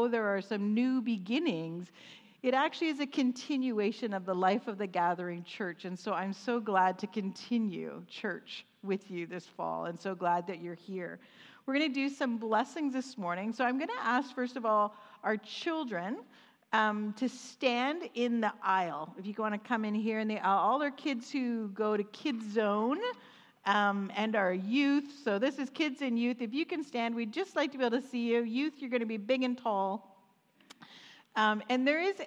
though there are some new beginnings, it actually is a continuation of the life of the Gathering Church. And so I'm so glad to continue church with you this fall, and so glad that you're here. We're going to do some blessings this morning. So I'm going to ask, first of all, our children to stand in the aisle. If you want to come in here in the aisle, all our kids who go to Kids Zone and our youth. So this is kids and youth. If you can stand, we'd just like to be able to see you. Youth, you're going to be big and tall. And there is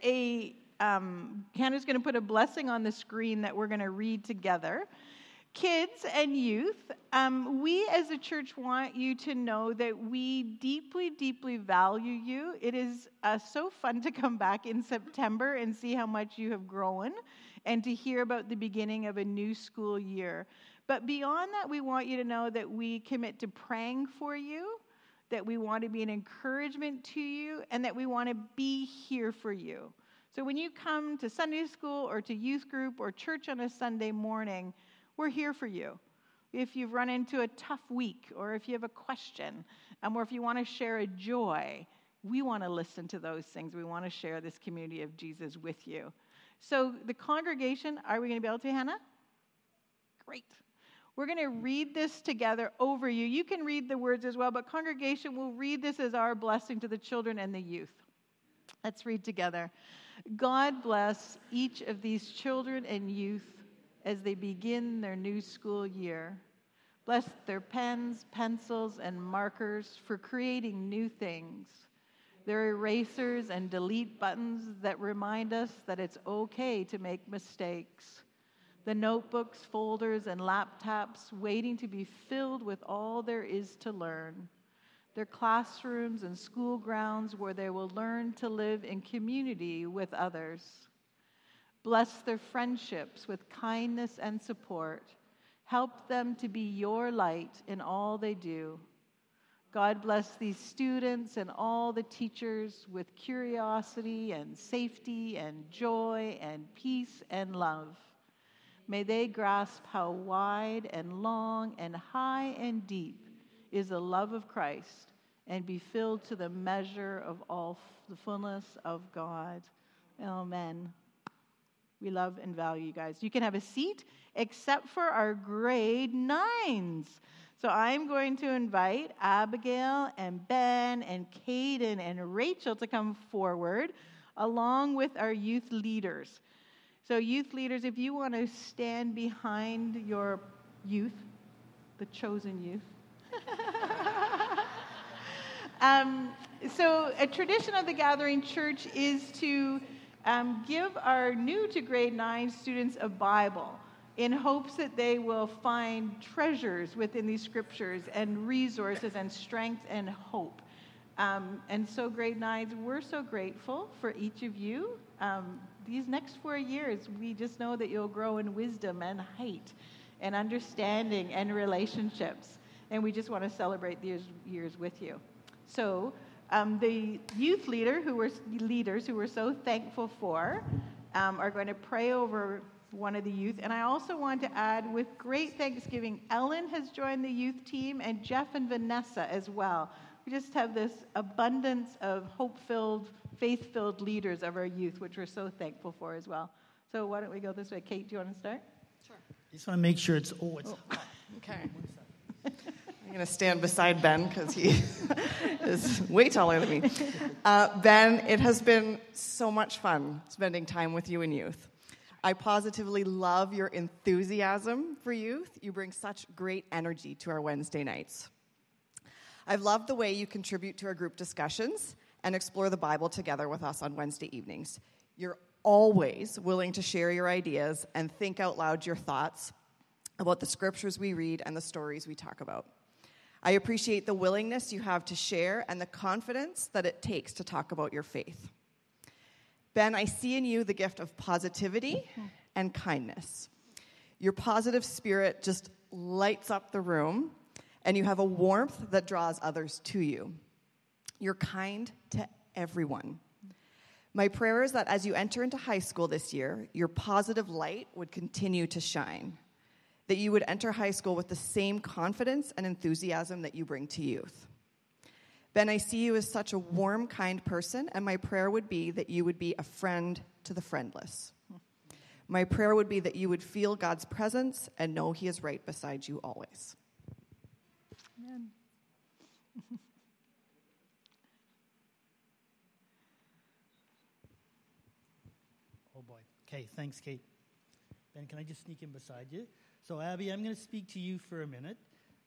Hannah's going to put a blessing on the screen that we're going to read together. Kids and youth, we as a church want you to know that we deeply, deeply value you. It is so fun to come back in September and see how much you have grown and to hear about the beginning of a new school year. But beyond that, we want you to know that we commit to praying for you, that we want to be an encouragement to you, and that we want to be here for you. So when you come to Sunday school or to youth group or church on a Sunday morning, we're here for you. If you've run into a tough week, or if you have a question, or if you want to share a joy, we want to listen to those things. We want to share this community of Jesus with you. So the congregation, are we going to be able to, Hannah? Great. We're going to read this together over you. You can read the words as well, but congregation will read this as our blessing to the children and the youth. Let's read together. God bless each of these children and youth as they begin their new school year. Bless their pens, pencils, and markers for creating new things. Their erasers and delete buttons that remind us that it's okay to make mistakes. The notebooks, folders, and laptops waiting to be filled with all there is to learn. Their classrooms and school grounds where they will learn to live in community with others. Bless their friendships with kindness and support. Help them to be your light in all they do. God bless these students and all the teachers with curiosity and safety and joy and peace and love. May they grasp how wide and long and high and deep is the love of Christ and be filled to the measure of all the fullness of God. Amen. We love and value you guys. You can have a seat except for our grade 9s. So I'm going to invite Abigail and Ben and Caden and Rachel to come forward along with our youth leaders. So youth leaders, if you want to stand behind your youth, the chosen youth. So a tradition of the Gathering Church is to give our new to grade 9 students a Bible in hopes that they will find treasures within these scriptures and resources and strength and hope. And so grade 9s, we're so grateful for each of you. These next 4 years, we just know that you'll grow in wisdom and height and understanding and relationships. And we just want to celebrate these years with you. So the youth leaders who we're so thankful for are going to pray over one of the youth. And I also want to add, with great thanksgiving, Ellen has joined the youth team, and Jeff and Vanessa as well. We just have this abundance of hope-filled, faith-filled leaders of our youth, which we're so thankful for as well. So why don't we go this way? Kate, do you want to start? Sure. I just want to make sure it's... Okay. I'm going to stand beside Ben because he is way taller than me. Ben, it has been so much fun spending time with you and youth. I positively love your enthusiasm for youth. You bring such great energy to our Wednesday nights. I've loved the way you contribute to our group discussions and explore the Bible together with us on Wednesday evenings. You're always willing to share your ideas and think out loud your thoughts about the scriptures we read and the stories we talk about. I appreciate the willingness you have to share and the confidence that it takes to talk about your faith. Ben, I see in you the gift of positivity and kindness. Your positive spirit just lights up the room, and you have a warmth that draws others to you. You're kind to everyone. My prayer is that as you enter into high school this year, your positive light would continue to shine, that you would enter high school with the same confidence and enthusiasm that you bring to youth. Ben, I see you as such a warm, kind person, and my prayer would be that you would be a friend to the friendless. My prayer would be that you would feel God's presence and know He is right beside you always. Amen. Oh boy. Okay, thanks, Kate. Ben, can I just sneak in beside you? So, Abby, I'm going to speak to you for a minute.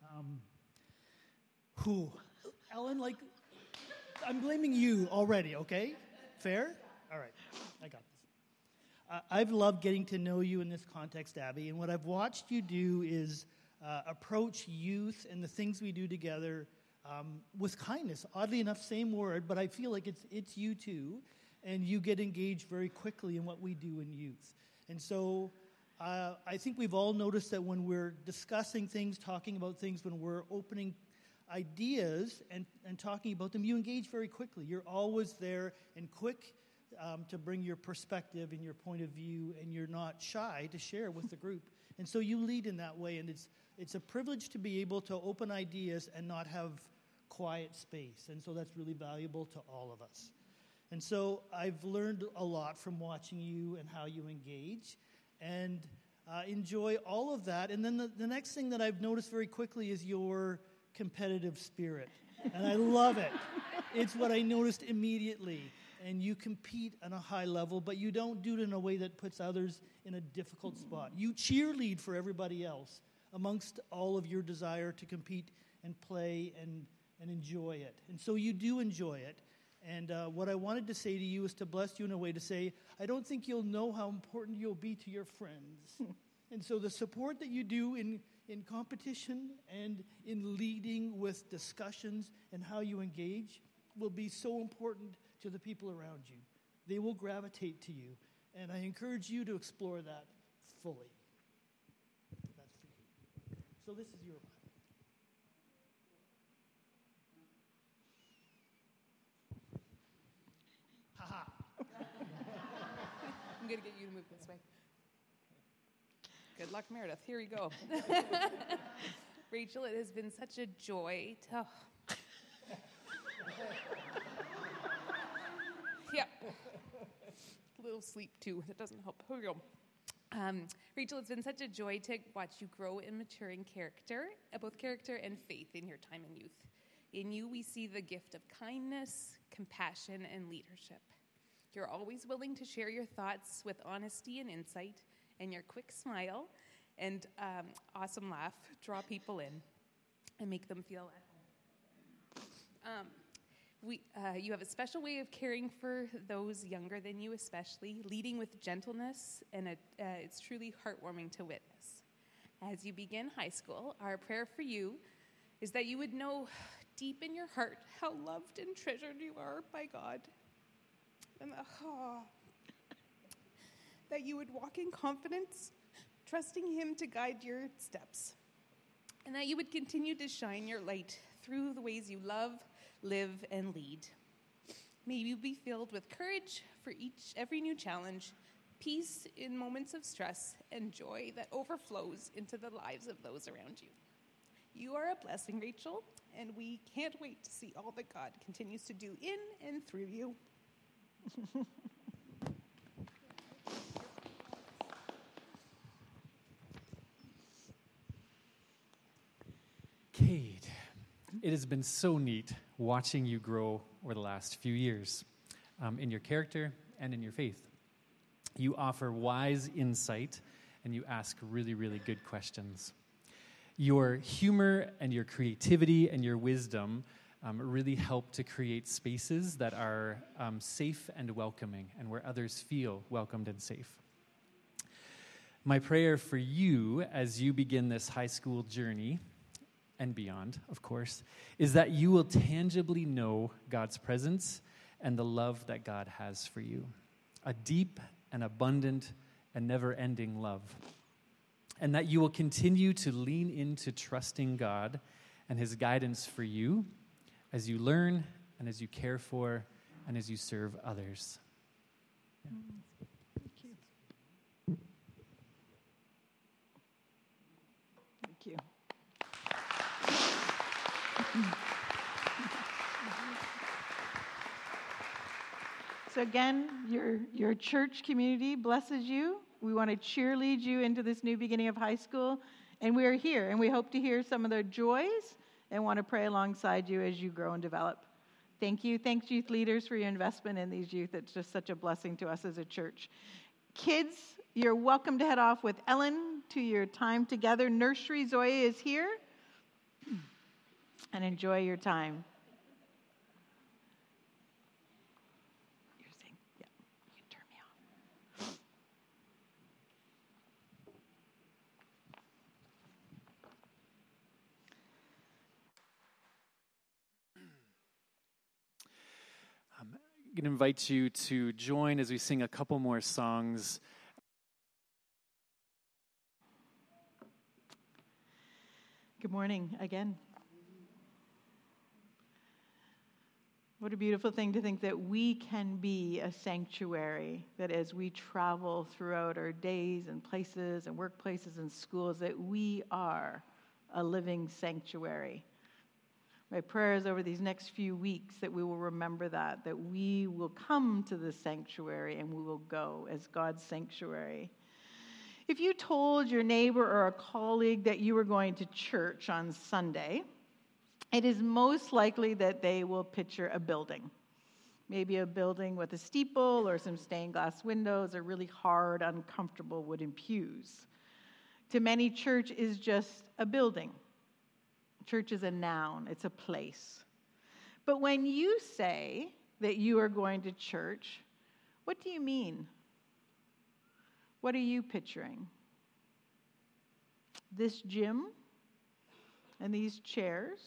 Ellen, I'm blaming you already, okay? Fair? All right, I got this. I've loved getting to know you in this context, Abby, and what I've watched you do is approach youth and the things we do together with kindness. Oddly enough, same word, but I feel like it's you too, and you get engaged very quickly in what we do in youth. And so I think we've all noticed that when we're discussing things, talking about things, when we're opening ideas and talking about them, you engage very quickly. You're always there and quick to bring your perspective and your point of view, and you're not shy to share with the group. And so you lead in that way, and it's a privilege to be able to open ideas and not have quiet space. And so that's really valuable to all of us. And so I've learned a lot from watching you and how you engage, and enjoy all of that. And then the next thing that I've noticed very quickly is your competitive spirit. And I love it. It's what I noticed immediately. And you compete on a high level, but you don't do it in a way that puts others in a difficult spot. You cheerlead for everybody else amongst all of your desire to compete and play and enjoy it. And so you do enjoy it. And what I wanted to say to you is to bless you in a way to say, I don't think you'll know how important you'll be to your friends. And so the support that you do in competition and in leading with discussions and how you engage will be so important to the people around you. They will gravitate to you. And I encourage you to explore that fully. That's for you. So this is your Bible. Ha-ha. I'm going to get you to move this way. Good luck, Meredith. Here we go. Rachel, it has been such a joy to... Yeah. A little sleep, too. That doesn't help. Here we go. Rachel, it's been such a joy to watch you grow and mature in character, both character and faith in your time in youth. In you, we see the gift of kindness, compassion, and leadership. You're always willing to share your thoughts with honesty and insight, and your quick smile and awesome laugh draw people in and make them feel at home. You have a special way of caring for those younger than you, especially, leading with gentleness, and it's truly heartwarming to witness. As you begin high school, our prayer for you is that you would know deep in your heart how loved and treasured you are by God, and that you would walk in confidence, trusting Him to guide your steps, and that you would continue to shine your light through the ways you love, live, and lead. May you be filled with courage for every new challenge, peace in moments of stress, and joy that overflows into the lives of those around you. You are a blessing, Rachel, and we can't wait to see all that God continues to do in and through you. Kate, it has been so neat watching you grow over the last few years in your character and in your faith. You offer wise insight, and you ask really, really good questions. Your humor and your creativity and your wisdom really help to create spaces that are safe and welcoming, and where others feel welcomed and safe. My prayer for you as you begin this high school journey, and beyond, of course, is that you will tangibly know God's presence and the love that God has for you. A deep and abundant and never-ending love. And that you will continue to lean into trusting God and His guidance for you as you learn and as you care for and as you serve others. Yeah. Thank you. So again, your church community blesses you. We want to cheerlead you into this new beginning of high school. And we are here, and we hope to hear some of their joys and want to pray alongside you as you grow and develop. Thank you. Thanks, youth leaders, for your investment in these youth. It's just such a blessing to us as a church. Kids, you're welcome to head off with Ellen to your time together. Nursery, Zoe is here. And enjoy your time. You're saying, yeah, you can turn me off. I'm going to invite you to join as we sing a couple more songs. Good morning again. What a beautiful thing to think that we can be a sanctuary, that as we travel throughout our days and places and workplaces and schools, that we are a living sanctuary. My prayer is over these next few weeks that we will remember that we will come to the sanctuary and we will go as God's sanctuary. If you told your neighbor or a colleague that you were going to church on Sunday, it is most likely that they will picture a building. Maybe a building with a steeple or some stained glass windows or really hard, uncomfortable wooden pews. To many, church is just a building. Church is a noun, it's a place. But when you say that you are going to church, what do you mean? What are you picturing? This gym and these chairs?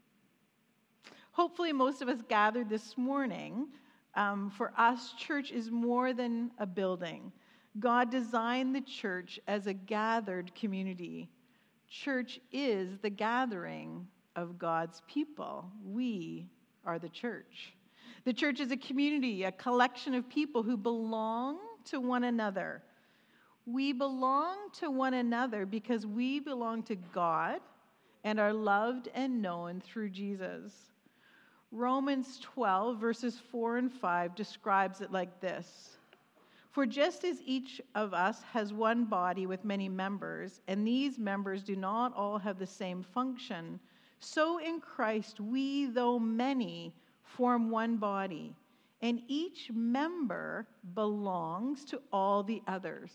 Hopefully, most of us gathered this morning. For us, church is more than a building. God designed the church as a gathered community. Church is the gathering of God's people. We are the church. The church is a community, a collection of people who belong to one another. We belong to one another because we belong to God and are loved and known through Jesus. Romans 12, verses 4 and 5 describes it like this. For just as each of us has one body with many members, and these members do not all have the same function, so in Christ we, though many, form one body, and each member belongs to all the others.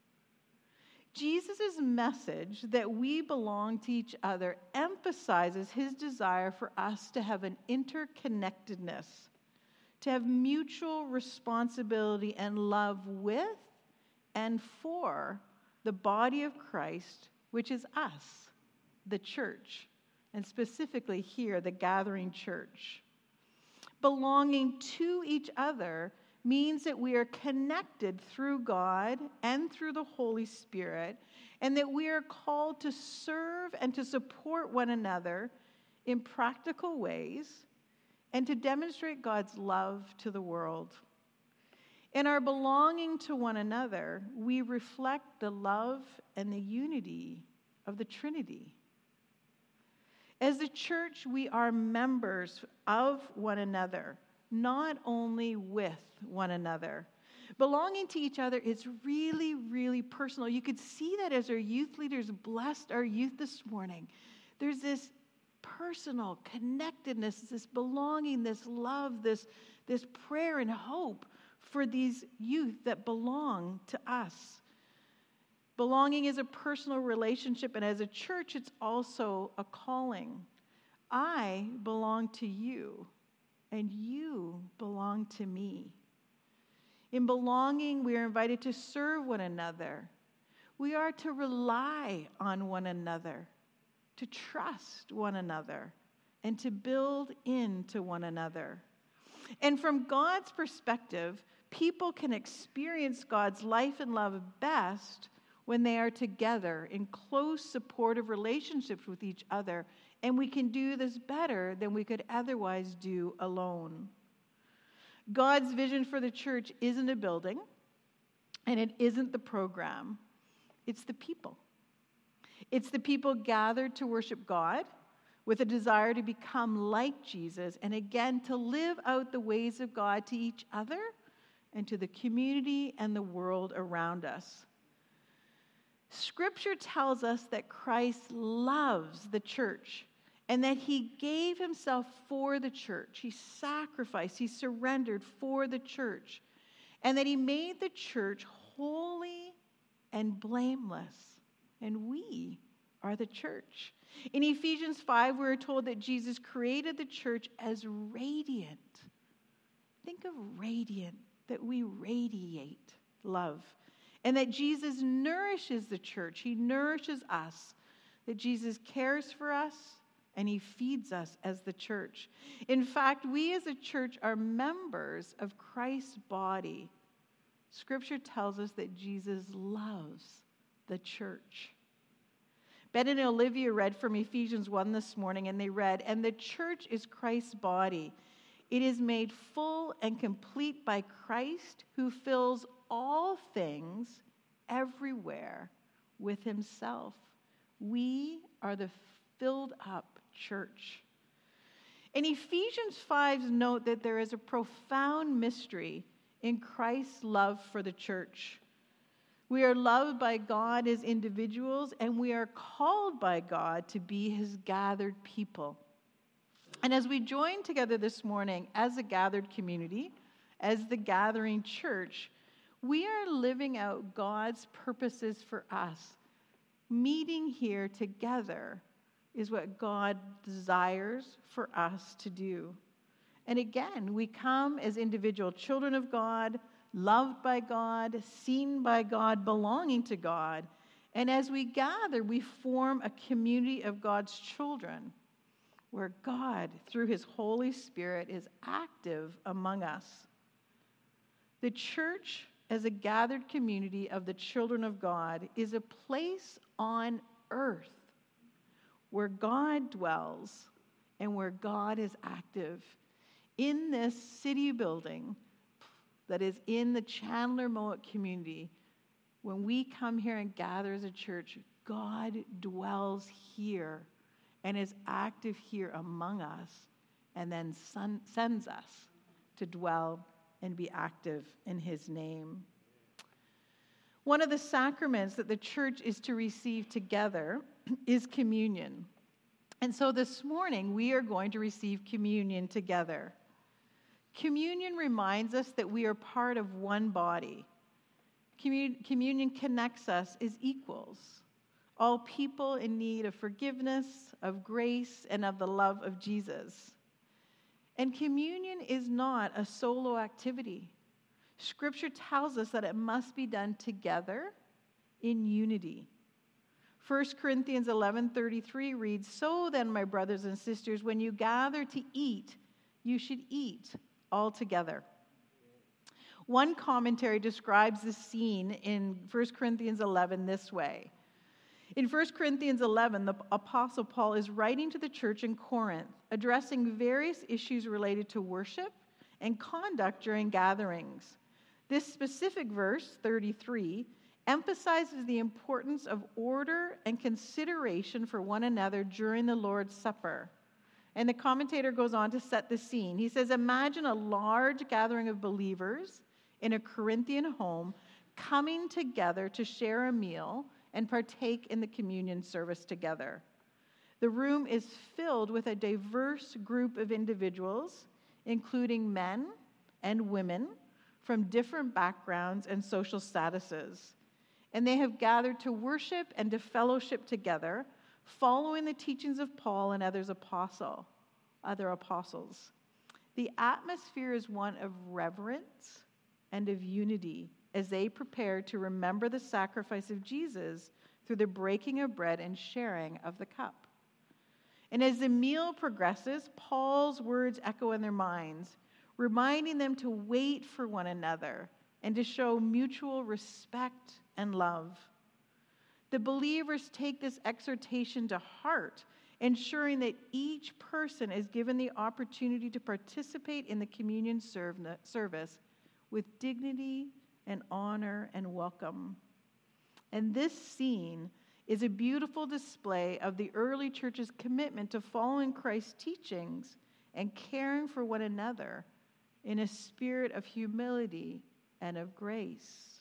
Jesus' message that we belong to each other emphasizes his desire for us to have an interconnectedness, to have mutual responsibility and love with and for the body of Christ, which is us, the church, and specifically here, the gathering church. Belonging to each other means that we are connected through God and through the Holy Spirit, and that we are called to serve and to support one another in practical ways and to demonstrate God's love to the world. In our belonging to one another, we reflect the love and the unity of the Trinity. As the church, we are members of one another, not only with one another. Belonging to each other is really, really personal. You could see that as our youth leaders blessed our youth this morning. There's this personal connectedness, this belonging, this love, this prayer and hope for these youth that belong to us. Belonging is a personal relationship, and as a church, it's also a calling. I belong to you, and you belong to me. In belonging, we are invited to serve one another. We are to rely on one another, to trust one another, and to build into one another. And from God's perspective, people can experience God's life and love best when they are together in close, supportive relationships with each other. And we can do this better than we could otherwise do alone. God's vision for the church isn't a building, and it isn't the program. It's the people. It's the people gathered to worship God with a desire to become like Jesus, and again, to live out the ways of God to each other, and to the community and the world around us. Scripture tells us that Christ loves the church and that he gave himself for the church. He sacrificed, he surrendered for the church, and that he made the church holy and blameless. And we are the church. In Ephesians 5, we're told that Jesus created the church as radiant. Think of radiant, that we radiate love. And that Jesus nourishes the church. He nourishes us. That Jesus cares for us and he feeds us as the church. In fact, we as a church are members of Christ's body. Scripture tells us that Jesus loves the church. Ben and Olivia read from Ephesians 1 this morning, and they read, "And the church is Christ's body. It is made full and complete by Christ, who fills all things everywhere with himself." We are the filled up church. In Ephesians 5 note that there is a profound mystery in Christ's love for the church. We are loved by God as individuals, and we are called by God to be his gathered people. And as we join together this morning as a gathered community, as the gathering church, we are living out God's purposes for us. Meeting here together is what God desires for us to do. And again, we come as individual children of God, loved by God, seen by God, belonging to God. And as we gather, we form a community of God's children where God, through his Holy Spirit, is active among us. The church, as a gathered community of the children of God, is a place on earth where God dwells and where God is active. In this city building that is in the Chandler Mowat community, when we come here and gather as a church, God dwells here and is active here among us, and then sends us to dwell and be active in his name. One of the sacraments that the church is to receive together is communion. And so this morning, we are going to receive communion together. Communion reminds us that we are part of one body. Communion connects us as equals, all people in need of forgiveness, of grace, and of the love of Jesus. And communion is not a solo activity. Scripture tells us that it must be done together in unity. 1 Corinthians 11:33 reads, "So then, my brothers and sisters, when you gather to eat, you should eat all together." One commentary describes this scene in 1 Corinthians 11 this way. In 1 Corinthians 11, the Apostle Paul is writing to the church in Corinth, addressing various issues related to worship and conduct during gatherings. This specific verse, 33, emphasizes the importance of order and consideration for one another during the Lord's Supper. And the commentator goes on to set the scene. He says, imagine a large gathering of believers in a Corinthian home coming together to share a meal and partake in the communion service together. The room is filled with a diverse group of individuals, including men and women from different backgrounds and social statuses. And they have gathered to worship and to fellowship together, following the teachings of Paul and other apostles. The atmosphere is one of reverence and of unity as they prepare to remember the sacrifice of Jesus through the breaking of bread and sharing of the cup. And as the meal progresses, Paul's words echo in their minds, reminding them to wait for one another and to show mutual respect and love. The believers take this exhortation to heart, ensuring that each person is given the opportunity to participate in the communion service with dignity and honor and welcome. And this scene is a beautiful display of the early church's commitment to following Christ's teachings and caring for one another in a spirit of humility and of grace.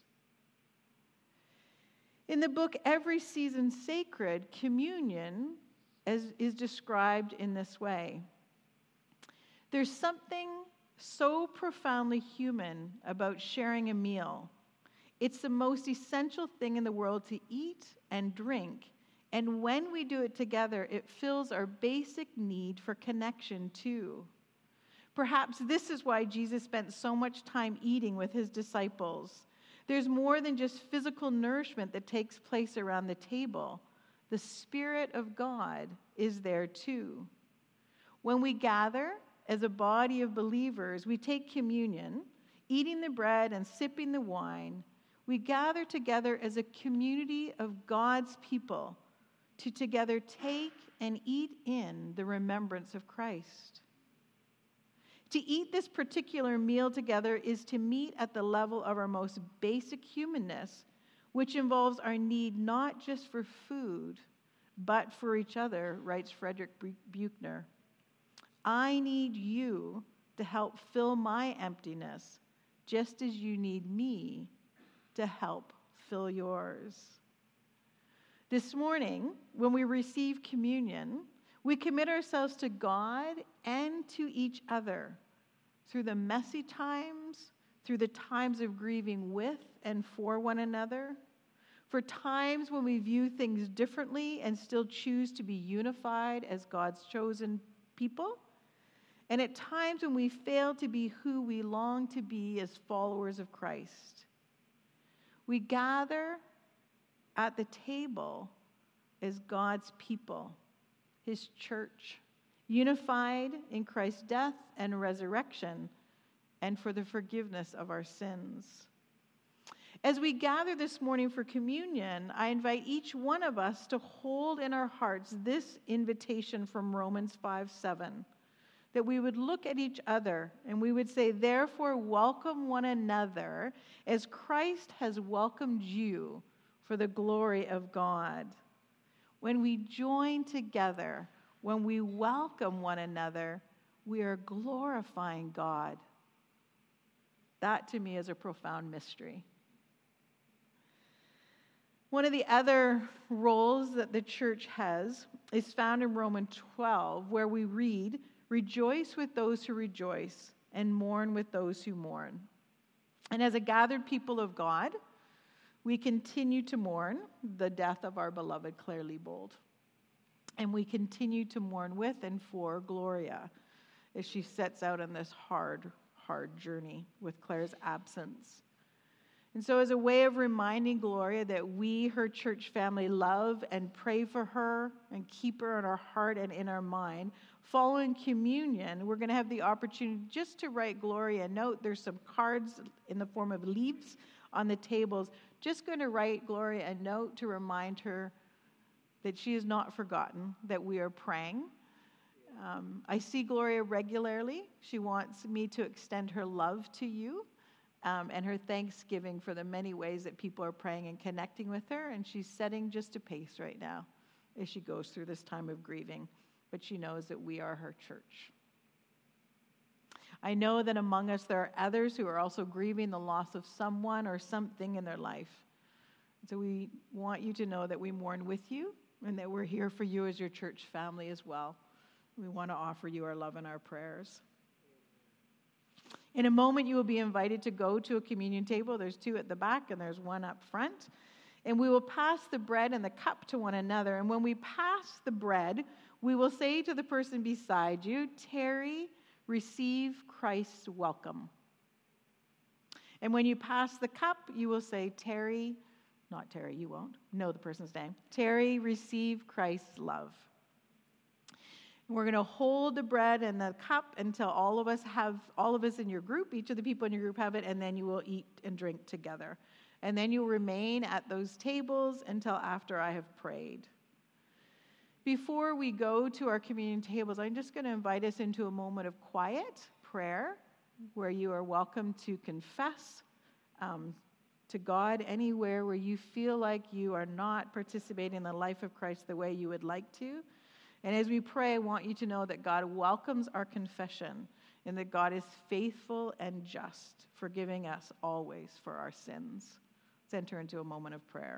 In the book Every Season Sacred, communion is described in this way. There's something so profoundly human about sharing a meal. It's the most essential thing in the world to eat and drink. And when we do it together, it fills our basic need for connection too. Perhaps this is why Jesus spent so much time eating with his disciples. There's more than just physical nourishment that takes place around the table. The Spirit of God is there too. When we gather as a body of believers, we take communion, eating the bread and sipping the wine. We gather together as a community of God's people to together take and eat in the remembrance of Christ. To eat this particular meal together is to meet at the level of our most basic humanness, which involves our need not just for food, but for each other, writes Frederick Buechner. I need you to help fill my emptiness, just as you need me to help fill yours. This morning, when we receive communion, we commit ourselves to God and to each other through the messy times, through the times of grieving with and for one another, for times when we view things differently and still choose to be unified as God's chosen people, and at times when we fail to be who we long to be as followers of Christ. We gather at the table as God's people, his church, unified in Christ's death and resurrection, and for the forgiveness of our sins. As we gather this morning for communion, I invite each one of us to hold in our hearts this invitation from Romans 5:7, that we would look at each other and we would say, therefore, welcome one another as Christ has welcomed you for the glory of God. When we join together, when we welcome one another, we are glorifying God. That to me is a profound mystery. One of the other roles that the church has is found in Romans 12, where we read, rejoice with those who rejoice and mourn with those who mourn. And as a gathered people of God, we continue to mourn the death of our beloved Claire Liebold. And we continue to mourn with and for Gloria as she sets out on this hard journey with Claire's absence. And so as a way of reminding Gloria that we, her church family, love and pray for her and keep her in our heart and in our mind, following communion, we're going to have the opportunity just to write Gloria a note. There's some cards in the form of leaves on the tables. Just going to write Gloria a note to remind her that she is not forgotten, that we are praying. I see Gloria regularly. She wants me to extend her love to you. And her thanksgiving for the many ways that people are praying and connecting with her. And she's setting just a pace right now as she goes through this time of grieving. But she knows that we are her church. I know that among us there are others who are also grieving the loss of someone or something in their life. So we want you to know that we mourn with you and that we're here for you as your church family as well. We want to offer you our love and our prayers. In a moment, you will be invited to go to a communion table. There's 2 at the back and there's 1 up front. And we will pass the bread and the cup to one another. And when we pass the bread, we will say to the person beside you, Terry, receive Christ's welcome. And when you pass the cup, you will say, Terry, not Terry, you won't know the person's name. Terry, receive Christ's love. We're going to hold the bread and the cup until all of us in your group, each of the people in your group have it, and then you will eat and drink together. And then you'll remain at those tables until after I have prayed. Before we go to our communion tables, I'm just going to invite us into a moment of quiet prayer where you are welcome to confess to God anywhere where you feel like you are not participating in the life of Christ the way you would like to. And as we pray, I want you to know that God welcomes our confession and that God is faithful and just, forgiving us always for our sins. Let's enter into a moment of prayer.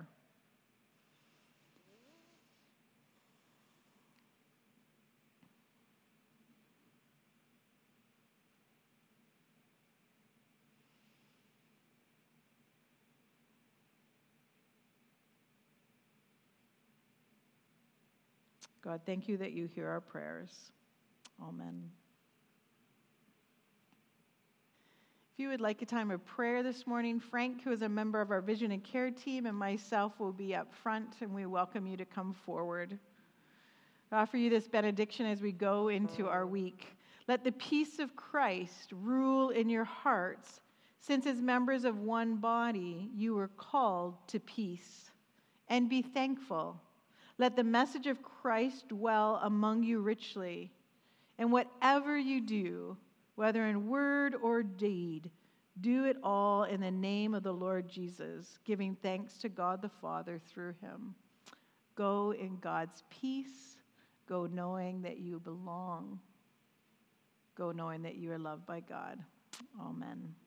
God, thank you that you hear our prayers. Amen. If you would like a time of prayer this morning, Frank, who is a member of our Vision and Care team, and myself will be up front, and we welcome you to come forward. I offer you this benediction as we go into our week. Let the peace of Christ rule in your hearts, since as members of one body you were called to peace. And be thankful. Let the message of Christ dwell among you richly. And whatever you do, whether in word or deed, do it all in the name of the Lord Jesus, giving thanks to God the Father through him. Go in God's peace. Go knowing that you belong. Go knowing that you are loved by God. Amen.